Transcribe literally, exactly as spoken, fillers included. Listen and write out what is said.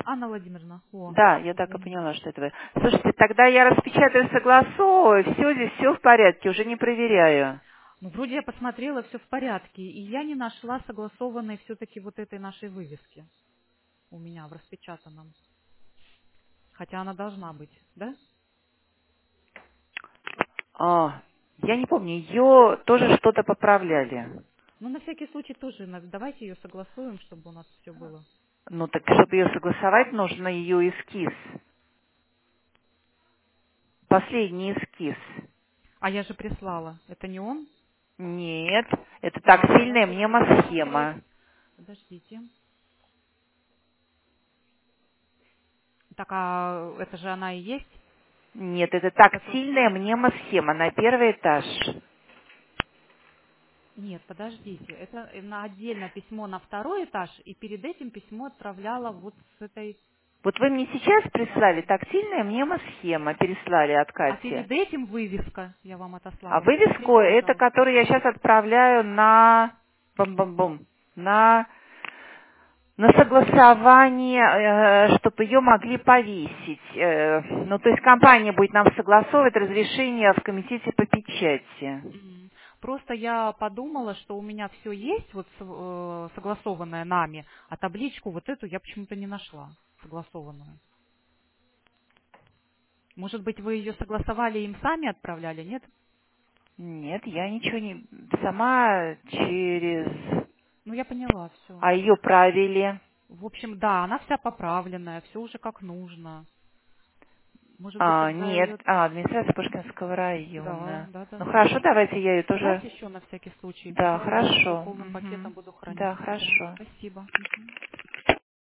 Анна Владимировна. О, Да, я так и извините. поняла, что это вы. Слушайте, тогда я распечатаю, согласовываю, все здесь все в порядке, уже не проверяю. Ну, вроде я посмотрела, все в порядке, и я не нашла согласованной все-таки вот этой нашей вывески у меня в распечатанном. Хотя она должна быть, да? А, я не помню, ее тоже что-то поправляли. Ну, на всякий случай тоже надо- давайте ее согласуем, чтобы у нас все было. Ну так, чтобы ее согласовать, нужно ее эскиз. Последний эскиз. А я же прислала. Это не он? Нет, это А, ну я тактильная сейчас посмотрю. мнемосхема. Подождите. Так, а это же она и есть? Нет, это Который- тактильная мнемосхема на первый этаж. Нет, подождите. Это на отдельно письмо на второй этаж, и перед этим письмо отправляла вот с этой... Вот вы мне сейчас прислали тактильная мнемосхема, переслали от А Кати. перед этим вывеска я вам А отослала. вывеску Посмотрите, это, пожалуйста. которую я сейчас отправляю на бум-бум-бум, на, на согласование, э, чтобы ее могли повесить. Э, ну, то есть компания будет нам согласовывать разрешение в комитете по печати. М. Просто я подумала, что у меня все есть, вот с- э, согласованное нами, а табличку вот эту я почему-то не нашла, согласованную. Может быть, вы ее согласовали и им сами отправляли, нет? Нет, я ничего не... Сама через... Ну, я поняла все. А ее правили. В общем, да, она вся поправленная, все уже как нужно. Может быть, А, тогда нет, ее... а, администрация Пушкинского Да, района. да, да, Ну да. хорошо, давайте я ее тоже... Давайте еще на всякий случай, Да, пожалуйста, я ее хорошо. полным Мгм. пакетом буду хранить. Да, Все, хорошо. спасибо. Мгм.